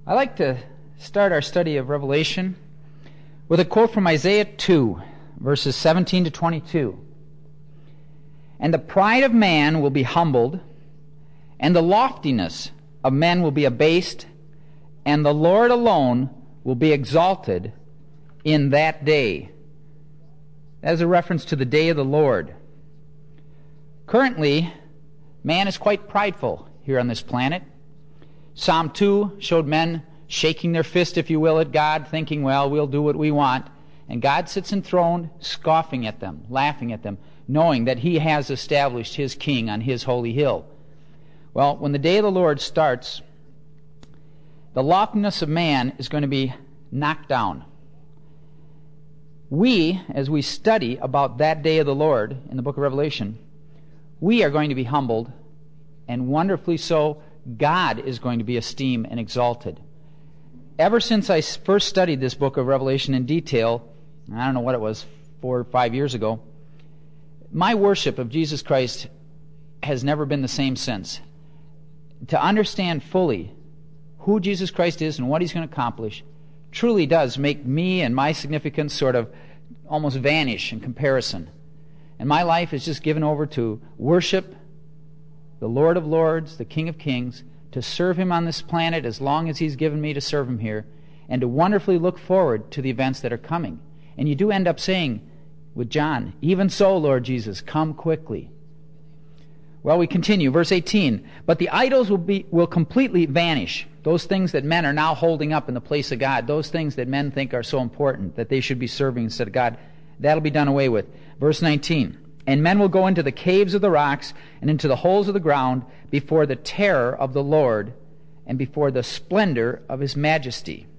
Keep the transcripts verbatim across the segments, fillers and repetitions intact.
I like to start our study of Revelation with a quote from Isaiah two, verses seventeen to twenty-two. And the pride of man will be humbled, and the loftiness of men will be abased, and the Lord alone will be exalted in that day. That is a reference to the day of the Lord. Currently, man is quite prideful here on this planet. Psalm two showed men shaking their fist, if you will, at God, thinking, well, we'll do what we want. And God sits enthroned, scoffing at them, laughing at them, knowing that He has established His king on His holy hill. Well, when the day of the Lord starts, the loftiness of man is going to be knocked down. We, as we study about that day of the Lord in the book of Revelation, we are going to be humbled, and wonderfully so, God is going to be esteemed and exalted. Ever since I first studied this book of Revelation in detail, I don't know what it was, four or five years ago, my worship of Jesus Christ has never been the same since. To understand fully who Jesus Christ is and what He's going to accomplish truly does make me and my significance sort of almost vanish in comparison. And my life is just given over to worship the Lord of Lords, the King of Kings, to serve Him on this planet as long as He's given me to serve Him here, and to wonderfully look forward to the events that are coming. And you do end up saying with John, even so, Lord Jesus, come quickly. Well, we continue, verse eighteen. But the idols will be will completely vanish. Those things that men are now holding up in the place of God, those things that men think are so important that they should be serving instead of God, that'll be done away with. Verse nineteen. And men will go into the caves of the rocks and into the holes of the ground before the terror of the Lord and before the splendor of His majesty.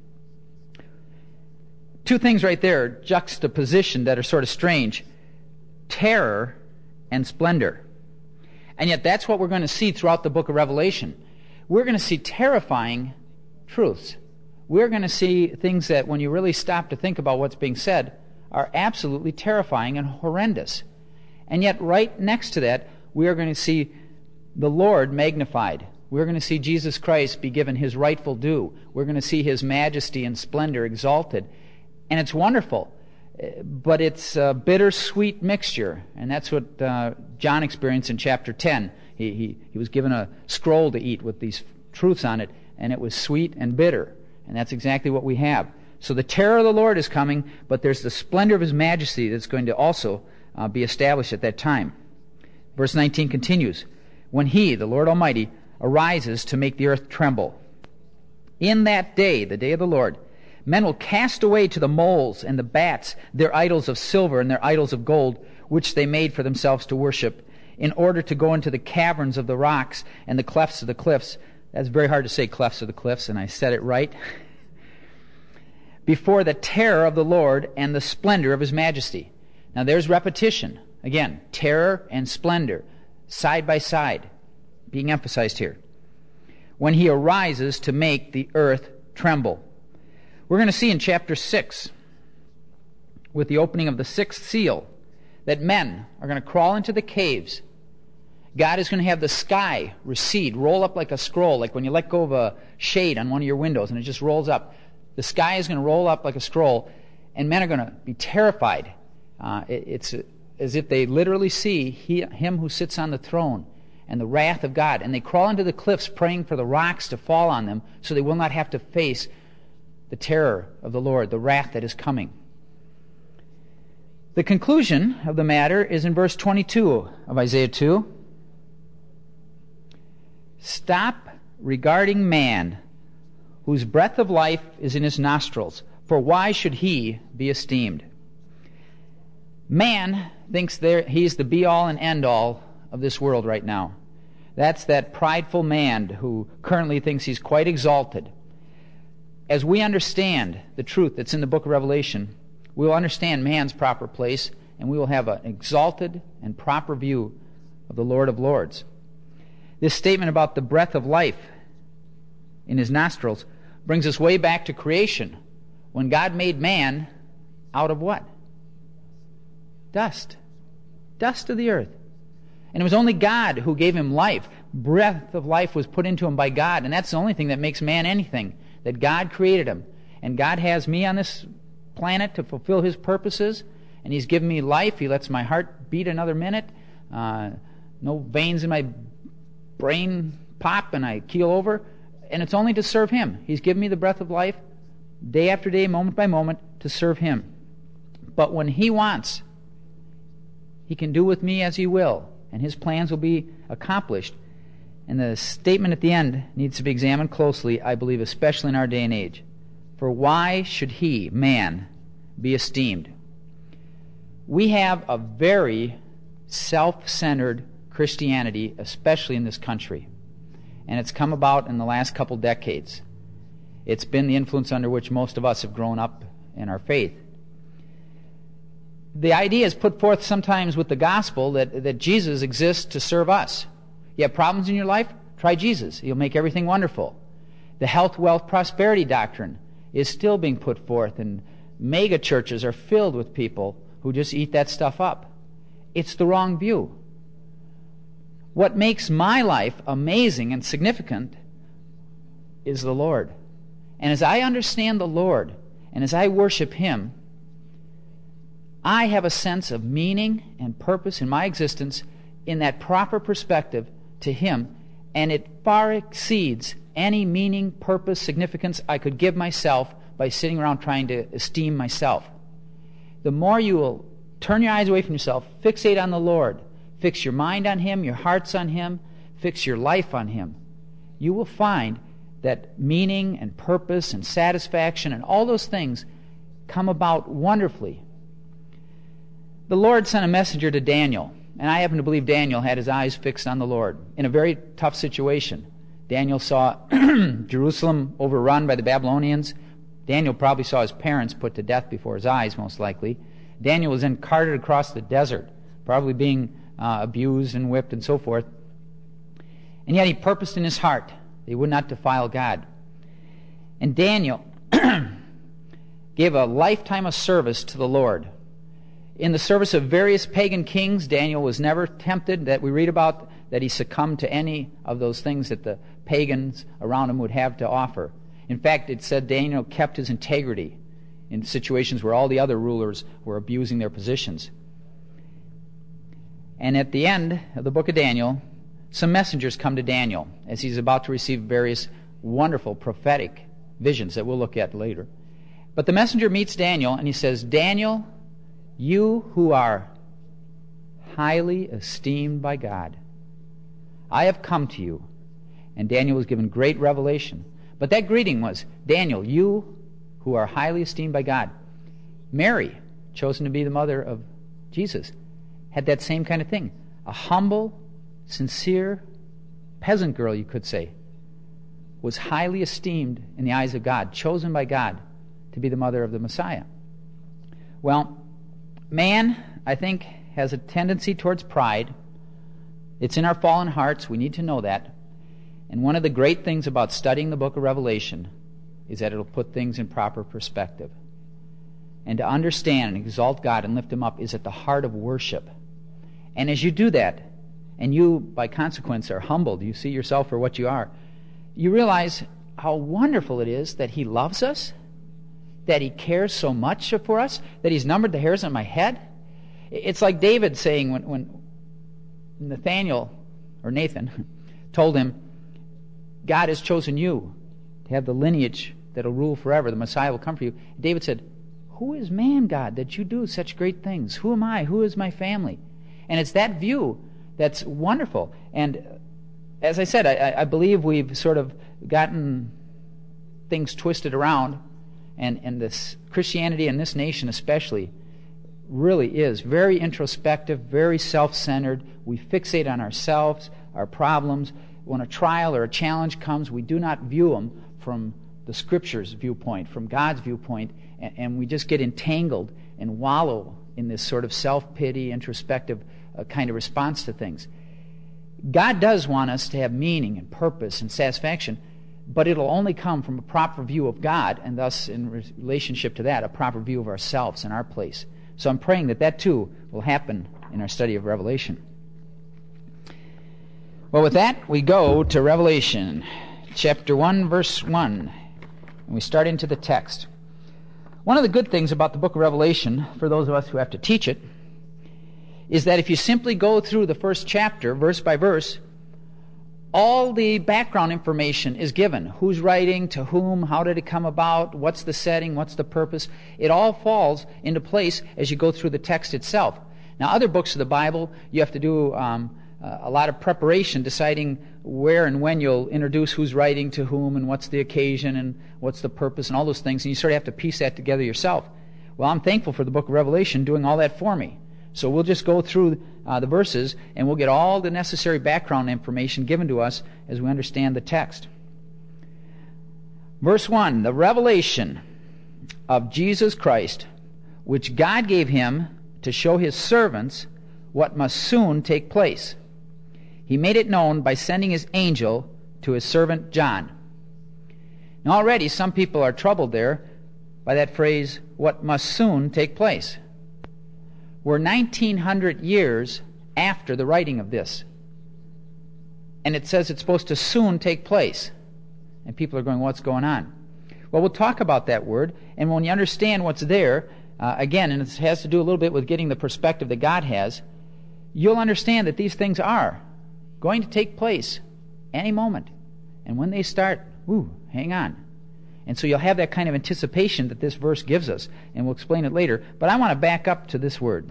Two things right there, juxtaposition, that are sort of strange. Terror and splendor. And yet that's what we're going to see throughout the book of Revelation. We're going to see terrifying truths. We're going to see things that, when you really stop to think about what's being said, are absolutely terrifying and horrendous. And yet right next to that, we are going to see the Lord magnified. We're going to see Jesus Christ be given His rightful due. We're going to see His majesty and splendor exalted. And it's wonderful. But it's a bittersweet mixture. And that's what uh, John experienced in chapter ten. He, he, he was given a scroll to eat with these truths on it, and it was sweet and bitter. And that's exactly what we have. So the terror of the Lord is coming, but there's the splendor of His majesty that's going to also uh, be established at that time. Verse nineteen continues, when He, the Lord Almighty, arises to make the earth tremble. In that day, the day of the Lord, men will cast away to the moles and the bats their idols of silver and their idols of gold, which they made for themselves to worship, in order to go into the caverns of the rocks and the clefts of the cliffs. That's very hard to say, clefts of the cliffs, and I said it right. Before the terror of the Lord and the splendor of His majesty. Now there's repetition. Again, terror and splendor, side by side, being emphasized here. When He arises to make the earth tremble. We're going to see in chapter six, with the opening of the sixth seal, that men are going to crawl into the caves. God is going to have the sky recede, roll up like a scroll, like when you let go of a shade on one of your windows and it just rolls up. The sky is going to roll up like a scroll, and men are going to be terrified. Uh, it, it's as if they literally see he, Him who sits on the throne and the wrath of God. And they crawl into the cliffs praying for the rocks to fall on them so they will not have to face the terror of the Lord, the wrath that is coming. The conclusion of the matter is in verse twenty-two of Isaiah two. Stop regarding man, whose breath of life is in his nostrils, for why should he be esteemed? Man thinks there he's the be-all and end-all of this world right now. That's that prideful man who currently thinks he's quite exalted. As we understand the truth that's in the book of Revelation, we will understand man's proper place, and we will have an exalted and proper view of the Lord of Lords. This statement about the breath of life in His nostrils brings us way back to creation, when God made man out of what? Dust. Dust of the earth. And it was only God who gave him life. Breath of life was put into him by God, and that's the only thing that makes man anything. that God created him. And God has me on this planet to fulfill his purposes, and he's given me life. He lets my heart beat another minute. Uh, no veins in my brain pop and I keel over. And it's only to serve him. He's given me the breath of life, day after day, moment by moment, to serve him. But when he wants, he can do with me as he will, and his plans will be accomplished. And the statement at the end needs to be examined closely, I believe, especially in our day and age. For why should he, man, be esteemed? We have a very self-centered Christianity, especially in this country. And it's come about in the last couple decades. It's been the influence under which most of us have grown up in our faith. The idea is put forth sometimes with the gospel that, that Jesus exists to serve us. You have problems in your life? Try Jesus. He'll make everything wonderful. The health, wealth, prosperity doctrine is still being put forth, and mega churches are filled with people who just eat that stuff up. It's the wrong view. What makes my life amazing and significant is the Lord. And as I understand the Lord, and as I worship him, I have a sense of meaning and purpose in my existence in that proper perspective to him, and it far exceeds any meaning, purpose, significance I could give myself by sitting around trying to esteem myself. The more you will turn your eyes away from yourself, fixate on the Lord, fix your mind on him, your hearts on him, fix your life on him, you will find that meaning and purpose and satisfaction and all those things come about wonderfully. The Lord sent a messenger to Daniel, and I happen to believe Daniel had his eyes fixed on the Lord in a very tough situation. Daniel saw Jerusalem overrun by the Babylonians. Daniel probably saw his parents put to death before his eyes, most likely. Daniel was then carted across the desert, probably being uh, abused and whipped and so forth. And yet he purposed in his heart that he would not defile God. And Daniel gave a lifetime of service to the Lord. In the service of various pagan kings, Daniel was never tempted, that we read about, that he succumbed to any of those things that the pagans around him would have to offer. In fact, it said Daniel kept his integrity in situations where all the other rulers were abusing their positions. And at the end of the book of Daniel, some messengers come to Daniel as he's about to receive various wonderful prophetic visions that we'll look at later. But the messenger meets Daniel and he says, Daniel, you who are highly esteemed by God, I have come to you. And Daniel was given great revelation. But that greeting was, Daniel, you who are highly esteemed by God. Mary, chosen to be the mother of Jesus, had that same kind of thing. A humble, sincere peasant girl, you could say, was highly esteemed in the eyes of God, chosen by God to be the mother of the Messiah. Well, man, I think, has a tendency towards pride. It's in our fallen hearts. We need to know that. And one of the great things about studying the book of Revelation is that it'll put things in proper perspective. And to understand and exalt God and lift him up is at the heart of worship. And as you do that, and you, by consequence, are humbled, you see yourself for what you are, you realize how wonderful it is that he loves us, that he cares so much for us, that he's numbered the hairs on my head. It's like David saying when, when Nathaniel, or Nathan, told him, God has chosen you to have the lineage that will rule forever. The Messiah will come for you. David said, who is man, God, that you do such great things? Who am I? Who is my family? And it's that view that's wonderful. And as I said, I, I believe we've sort of gotten things twisted around. And, and this Christianity in this nation especially really is very introspective, very self-centered. We fixate on ourselves, our problems. When a trial or a challenge comes, we do not view them from the Scripture's viewpoint, from God's viewpoint, and, and we just get entangled and wallow in this sort of self-pity, introspective uh, kind of response to things. God does want us to have meaning and purpose and satisfaction, but it'll only come from a proper view of God, and thus, in relationship to that, a proper view of ourselves and our place. So I'm praying that that too will happen in our study of Revelation. Well, with that, we go to Revelation, chapter one, verse one. and we start into the text. One of the good things about the book of Revelation, for those of us who have to teach it, is that if you simply go through the first chapter, verse by verse, all the background information is given. Who's writing, to whom, how did it come about, what's the setting, what's the purpose. It all falls into place as you go through the text itself. Now, other books of the Bible, you have to do um, a lot of preparation, deciding where and when you'll introduce who's writing to whom and what's the occasion and what's the purpose and all those things, and you sort of have to piece that together yourself. Well, I'm thankful for the book of Revelation doing all that for me. So we'll just go through uh, the verses, and we'll get all the necessary background information given to us as we understand the text. Verse one, the revelation of Jesus Christ, which God gave him to show his servants what must soon take place. He made it known by sending his angel to his servant John. Now already some people are troubled there by that phrase, what must soon take place. We're nineteen hundred years after the writing of this. And it says it's supposed to soon take place. And people are going, what's going on? Well, we'll talk about that word, and when you understand what's there, uh, again, and it has to do a little bit with getting the perspective that God has, you'll understand that these things are going to take place any moment. And when they start, ooh, hang on. And so you'll have that kind of anticipation that this verse gives us, and we'll explain it later. But I want to back up to this word.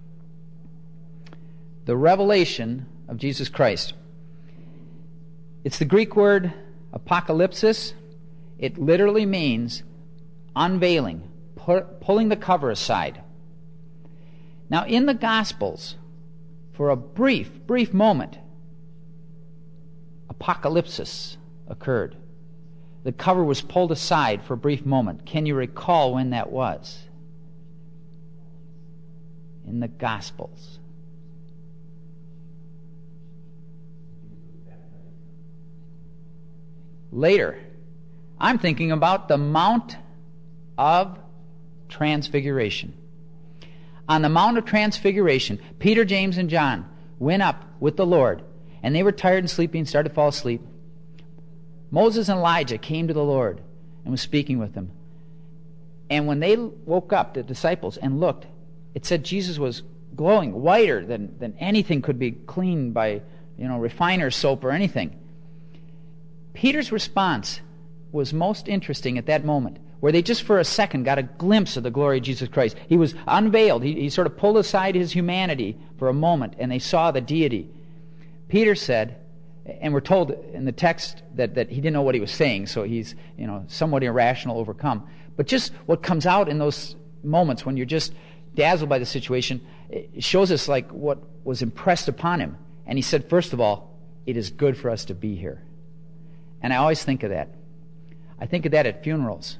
The revelation of Jesus Christ. It's the Greek word apocalypsis. It literally means unveiling, pu- pulling the cover aside. Now in the Gospels, for a brief, brief moment, apocalypsis occurred. The cover was pulled aside for a brief moment. Can you recall when that was? In the Gospels. Later, I'm thinking about the Mount of Transfiguration. On the Mount of Transfiguration, Peter, James, and John went up with the Lord, and they were tired and sleepy and started to fall asleep. Moses and Elijah came to the Lord and was speaking with them. And when they woke up, the disciples, and looked, it said Jesus was glowing whiter than, than anything could be cleaned by, you know, refiner's soap or anything. Peter's response was most interesting at that moment, where they just for a second got a glimpse of the glory of Jesus Christ. He was unveiled. He, he sort of pulled aside his humanity for a moment, and they saw the deity. Peter said, and we're told in the text that, that he didn't know what he was saying, so he's, you know, somewhat irrational, overcome. But just what comes out in those moments when you're just dazzled by the situation, it shows us like what was impressed upon him. And he said, first of all, it is good for us to be here. And I always think of that. I think of that at funerals.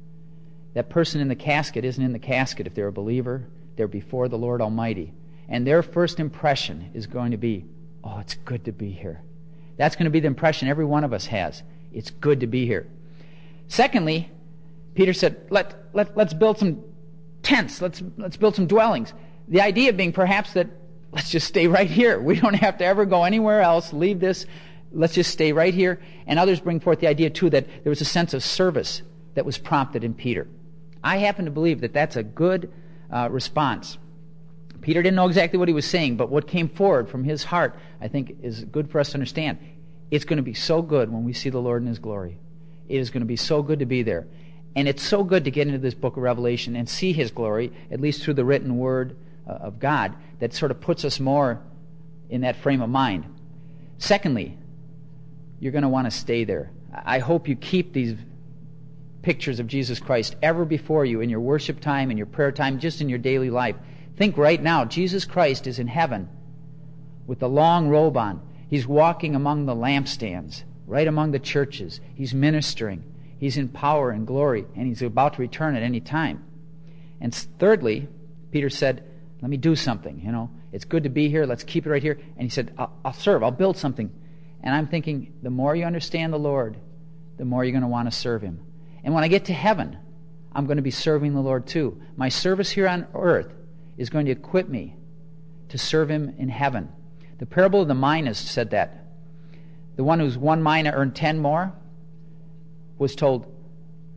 That person in the casket isn't in the casket if they're a believer. They're before the Lord Almighty. And their first impression is going to be, oh, it's good to be here. That's going to be the impression every one of us has. It's good to be here. Secondly, Peter said, let, let, let's build some tents. Let's, let's build some dwellings. The idea being perhaps that let's just stay right here. We don't have to ever go anywhere else, leave this. Let's just stay right here. And others bring forth the idea, too, that there was a sense of service that was prompted in Peter. I happen to believe that that's a good uh, response. Peter didn't know exactly what he was saying, but what came forward from his heart, I think, is good for us to understand. It's going to be so good when we see the Lord in His glory. It is going to be so good to be there. And it's so good to get into this book of Revelation and see His glory, at least through the written word uh, of God, that sort of puts us more in that frame of mind. Secondly, you're going to want to stay there. I hope you keep these pictures of Jesus Christ ever before you in your worship time, in your prayer time, just in your daily life. Think right now, Jesus Christ is in heaven with the long robe on. He's walking among the lampstands, right among the churches. He's ministering. He's in power and glory, and He's about to return at any time. And thirdly, Peter said, let me do something. You know, it's good to be here. Let's keep it right here. And he said, I'll, I'll serve. I'll build something. And I'm thinking, the more you understand the Lord, the more you're going to want to serve Him. And when I get to heaven, I'm going to be serving the Lord too. My service here on earth is going to equip me to serve Him in heaven. The parable of the minas said that. The one whose one mina earned ten more was told,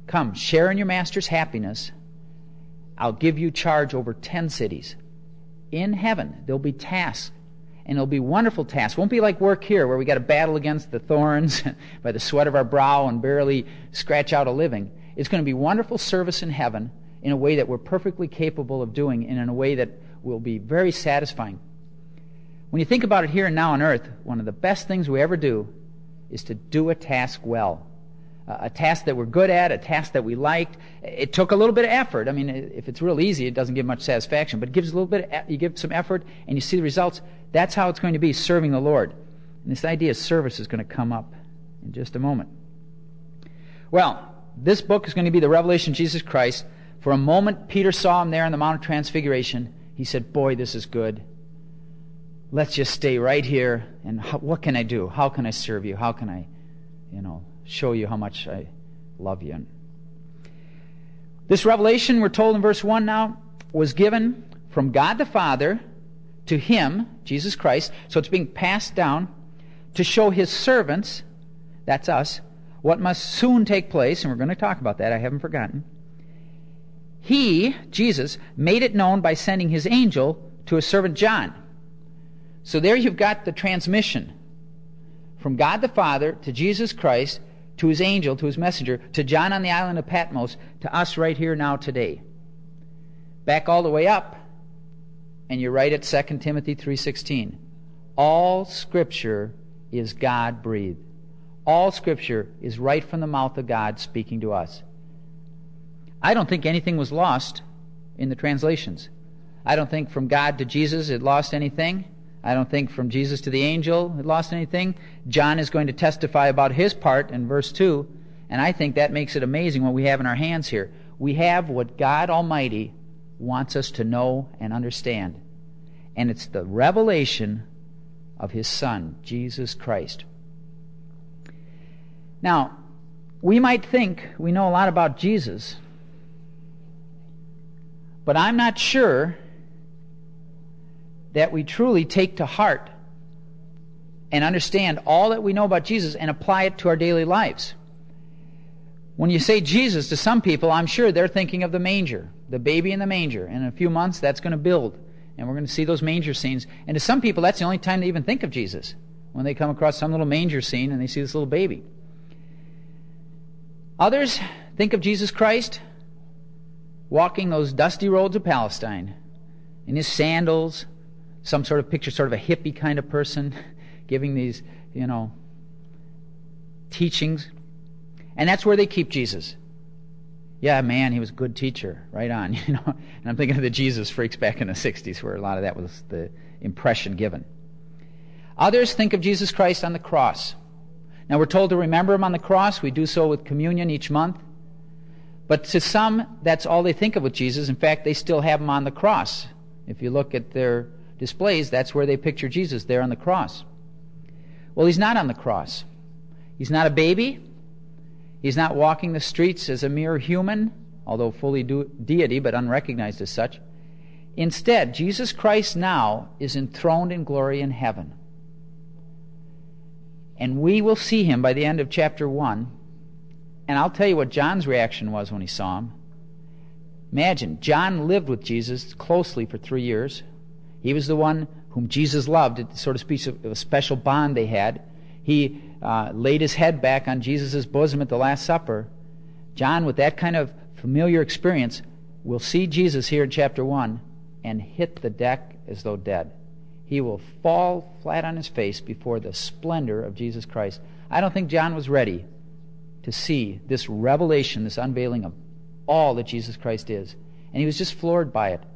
Come, share in your master's happiness. I'll give you charge over ten cities. In heaven, there'll be tasks, and it'll be wonderful tasks. It won't be like work here where we got to battle against the thorns by the sweat of our brow and barely scratch out a living. It's going to be wonderful service in heaven in a way that we're perfectly capable of doing and in a way that will be very satisfying. When you think about it here and now on earth, one of the best things we ever do is to do a task well. Uh, a task that we're good at, a task that we liked. It took a little bit of effort. I mean, if it's real easy, it doesn't give much satisfaction, but it gives a little bit of, you give some effort and you see the results. That's how it's going to be, serving the Lord. And this idea of service is going to come up in just a moment. Well, this book is going to be the revelation of Jesus Christ. For a moment, Peter saw him there on the Mount of Transfiguration. He said, boy, this is good. Let's just stay right here. And how, what can I do? How can I serve you? How can I, you know, show you how much I love you? This revelation, we're told in verse one now, was given from God the Father to him, Jesus Christ. So it's being passed down to show his servants, that's us, what must soon take place. And we're going to talk about that. I haven't forgotten. He, Jesus, made it known by sending his angel to his servant John. So there you've got the transmission from God the Father to Jesus Christ, to his angel, to his messenger, to John on the island of Patmos, to us right here now today. Back all the way up, and you're right at Second Timothy three sixteen. All Scripture is God-breathed. All Scripture is right from the mouth of God speaking to us. I don't think anything was lost in the translations. I don't think from God to Jesus it lost anything. I don't think from Jesus to the angel it lost anything. John is going to testify about his part in verse two, and I think that makes it amazing what we have in our hands here. We have what God Almighty wants us to know and understand, and it's the revelation of his Son, Jesus Christ. Now, we might think we know a lot about Jesus, but I'm not sure that we truly take to heart and understand all that we know about Jesus and apply it to our daily lives. When you say Jesus to some people, I'm sure they're thinking of the manger, the baby in the manger. And in a few months, that's going to build. And we're going to see those manger scenes. And to some people, that's the only time they even think of Jesus, when they come across some little manger scene and they see this little baby. Others think of Jesus Christ walking those dusty roads of Palestine in his sandals, some sort of picture, sort of a hippie kind of person, giving these, you know, teachings. And that's where they keep Jesus. Yeah, man, he was a good teacher. Right on, you know. And I'm thinking of the Jesus freaks back in the sixties, where a lot of that was the impression given. Others think of Jesus Christ on the cross. Now, we're told to remember him on the cross. We do so with communion each month. But to some, that's all they think of with Jesus. In fact, they still have him on the cross. If you look at their displays, that's where they picture Jesus, there on the cross. Well, he's not on the cross. He's not a baby. He's not walking the streets as a mere human, although fully de- deity, but unrecognized as such. Instead, Jesus Christ now is enthroned in glory in heaven. And we will see him by the end of chapter one. And I'll tell you what John's reaction was when he saw him. Imagine, John lived with Jesus closely for three years. He was the one whom Jesus loved. It sort of speaks of a special bond they had. He uh, laid his head back on Jesus' bosom at the Last Supper. John, with that kind of familiar experience, will see Jesus here in chapter one and hit the deck as though dead. He will fall flat on his face before the splendor of Jesus Christ. I don't think John was ready to see this revelation, this unveiling of all that Jesus Christ is. And he was just floored by it.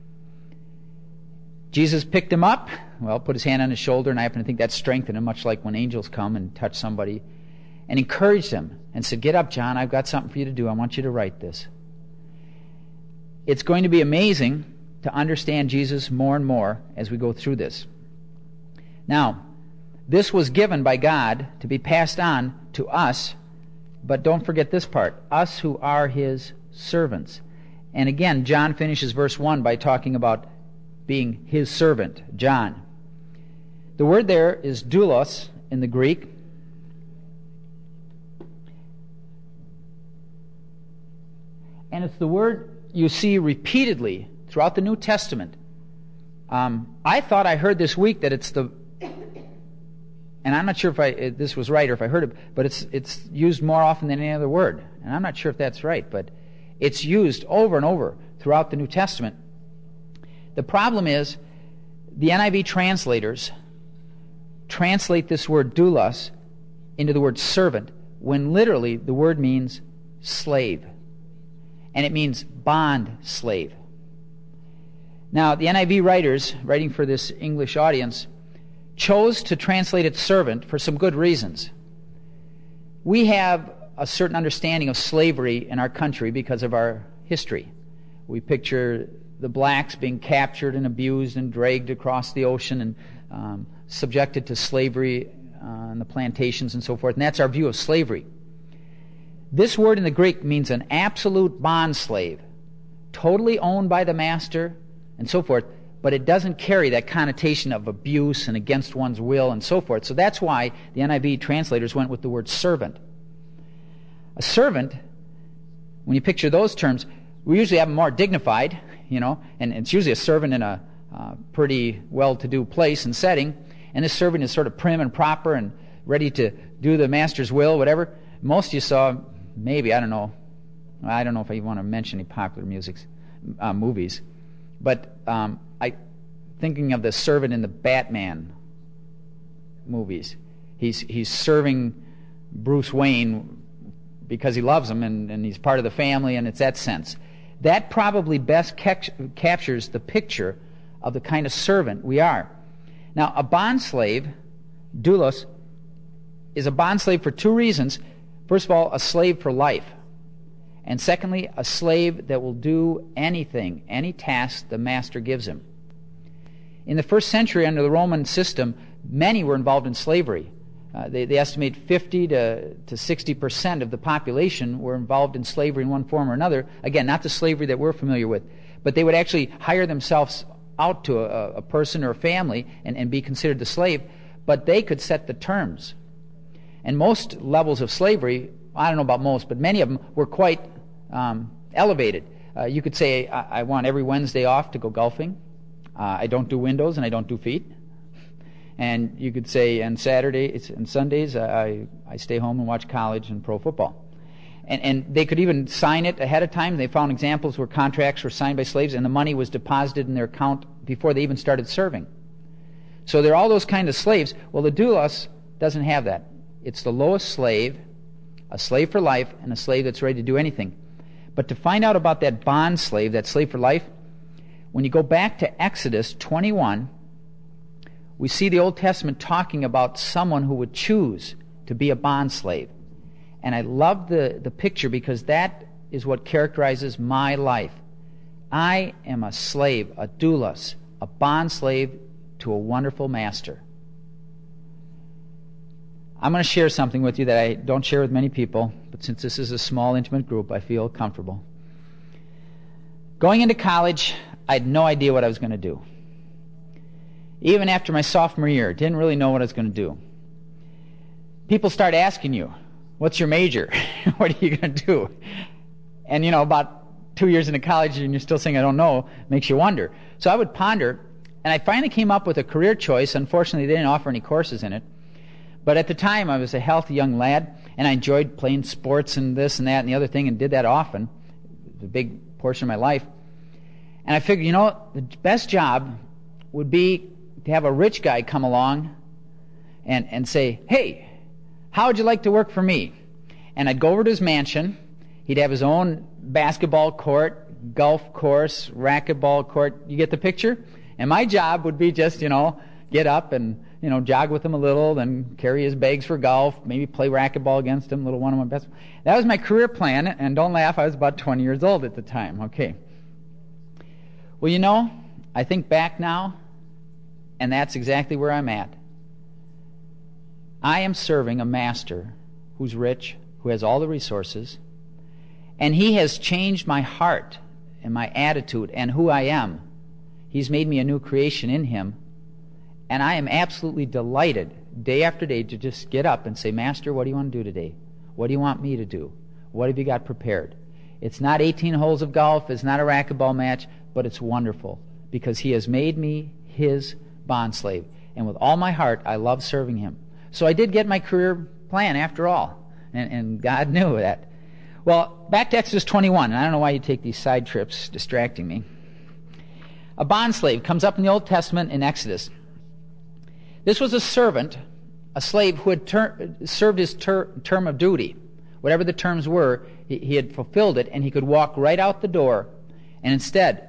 Jesus picked him up, well, put his hand on his shoulder, and I happen to think that strengthened him, much like when angels come and touch somebody, and encouraged him and said, "Get up, John, I've got something for you to do. I want you to write this." It's going to be amazing to understand Jesus more and more as we go through this. Now, this was given by God to be passed on to us, but don't forget this part, us who are his servants. And again, John finishes verse one by talking about being his servant, John. The word there is doulos in the Greek. And it's the word you see repeatedly throughout the New Testament. Um, I thought I heard this week that it's the, and I'm not sure if I, if this was right or if I heard it, but it's it's used more often than any other word. And I'm not sure if that's right, but it's used over and over throughout the New Testament. The problem is the N I V translators translate this word doulos into the word servant, when literally the word means slave. And it means bond slave. Now, the N I V writers, writing for this English audience, chose to translate it servant for some good reasons. We have a certain understanding of slavery in our country because of our history. We picture the blacks being captured and abused and dragged across the ocean and um, subjected to slavery uh, on the plantations and so forth, and that's our view of slavery. This word in the Greek means an absolute bond slave, totally owned by the master and so forth, but it doesn't carry that connotation of abuse and against one's will and so forth. So that's why the N I V translators went with the word servant. A servant, when you picture those terms, we usually have them more dignified, you know, and it's usually a servant in a uh, pretty well-to-do place and setting, and this servant is sort of prim and proper and ready to do the master's will, whatever. Most of you saw, maybe, I don't know, I don't know if I want to mention any popular musics, uh, movies, but um, I, thinking of the servant in the Batman movies, he's he's serving Bruce Wayne because he loves him and, and he's part of the family, and it's that sense. That probably best ca- captures the picture of the kind of servant we are. Now, a bond slave, doulos, is a bond slave for two reasons. First of all, a slave for life. And secondly, a slave that will do anything, any task the master gives him. In the first century, under the Roman system, many were involved in slavery. Uh, they, they estimate fifty to sixty percent of the population were involved in slavery in one form or another. Again, not the slavery that we're familiar with, but they would actually hire themselves out to a, a person or a family and, and be considered the slave, but they could set the terms. And most levels of slavery, I don't know about most, but many of them were quite um, elevated. Uh, you could say, I, I want every Wednesday off to go golfing. Uh, I don't do windows and I don't do feet. And you could say, on Saturdays and Sundays, I, I stay home and watch college and pro football. And, and they could even sign it ahead of time. They found examples where contracts were signed by slaves and the money was deposited in their account before they even started serving. So there are all those kind of slaves. Well, the doulos doesn't have that. It's the lowest slave, a slave for life, and a slave that's ready to do anything. But to find out about that bond slave, that slave for life, when you go back to Exodus twenty-one, we see the Old Testament talking about someone who would choose to be a bond slave. And I love the, the picture because that is what characterizes my life. I am a slave, a doulos, a bond slave to a wonderful master. I'm going to share something with you that I don't share with many people, but since this is a small, intimate group, I feel comfortable. Going into college, I had no idea what I was going to do. Even after my sophomore year, didn't really know what I was going to do. People start asking you, what's your major? What are you going to do? And, you know, about two years into college and you're still saying, I don't know, makes you wonder. So I would ponder, and I finally came up with a career choice. Unfortunately, they didn't offer any courses in it. But at the time, I was a healthy young lad, and I enjoyed playing sports and this and that and the other thing, and did that often. It was a big portion of my life. And I figured, you know, the best job would be to have a rich guy come along and, and say, hey, how would you like to work for me? And I'd go over to his mansion. He'd have his own basketball court, golf course, racquetball court. You get the picture? And my job would be just, you know, get up and, you know, jog with him a little, then carry his bags for golf, maybe play racquetball against him, little one of my best. That was my career plan, and don't laugh, I was about twenty years old at the time. Okay. Well, you know, I think back now, and that's exactly where I'm at. I am serving a master who's rich, who has all the resources, and he has changed my heart and my attitude and who I am. He's made me a new creation in him. And I am absolutely delighted day after day to just get up and say, Master, what do you want to do today? What do you want me to do? What have you got prepared? It's not eighteen holes of golf. It's not a racquetball match. But it's wonderful because he has made me his bondslave. And with all my heart, I love serving him. So I did get my career plan after all. And, and God knew that. Well, back to Exodus twenty-one. And I don't know why you take these side trips distracting me. A bondslave comes up in the Old Testament in Exodus. This was a servant, a slave who had ter- served his ter- term of duty. Whatever the terms were, he, he had fulfilled it, and he could walk right out the door. And instead,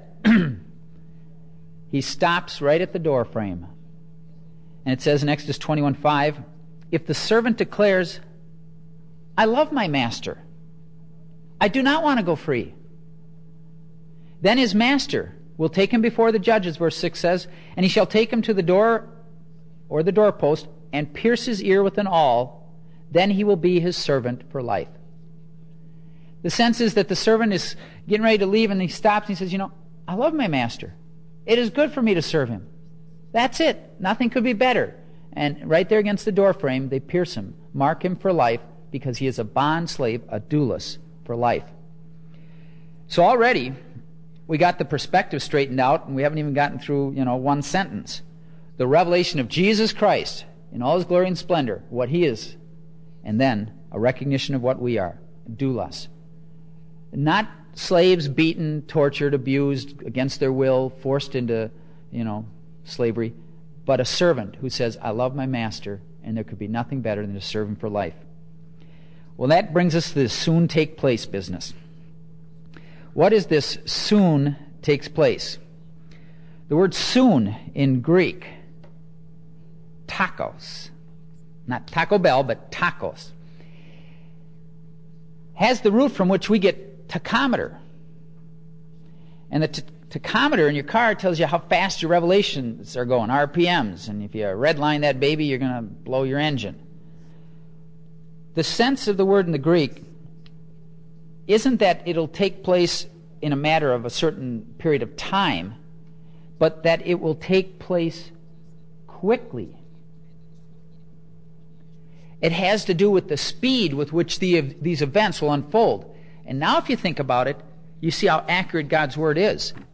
he stops right at the door frame. And it says in Exodus twenty-one five, if the servant declares, I love my master, I do not want to go free, then his master will take him before the judges, verse six says, and he shall take him to the door or the doorpost and pierce his ear with an awl, then he will be his servant for life. The sense is that the servant is getting ready to leave, and he stops and he says, you know, I love my master. It is good for me to serve him. That's it. Nothing could be better. And right there against the door frame, they pierce him, mark him for life, because he is a bond slave, a doulos for life. So already, we got the perspective straightened out, and we haven't even gotten through, you know, one sentence. The revelation of Jesus Christ in all his glory and splendor, what he is, and then a recognition of what we are, doulos. Not slaves beaten, tortured, abused against their will, forced into, you know, slavery, but a servant who says, I love my master, and there could be nothing better than to serve him for life. Well, that brings us to the soon take place business. What is this soon takes place? The word soon in Greek, tacos, not Taco Bell, but tacos, has the root from which we get tachometer. And the t- tachometer in your car tells you how fast your revelations are going, R P Ms. And if you redline that baby, you're going to blow your engine. The sense of the word in the Greek isn't that it'll take place in a matter of a certain period of time, but that it will take place quickly. It has to do with the speed with which the, these events will unfold. And now if you think about it, you see how accurate God's Word is.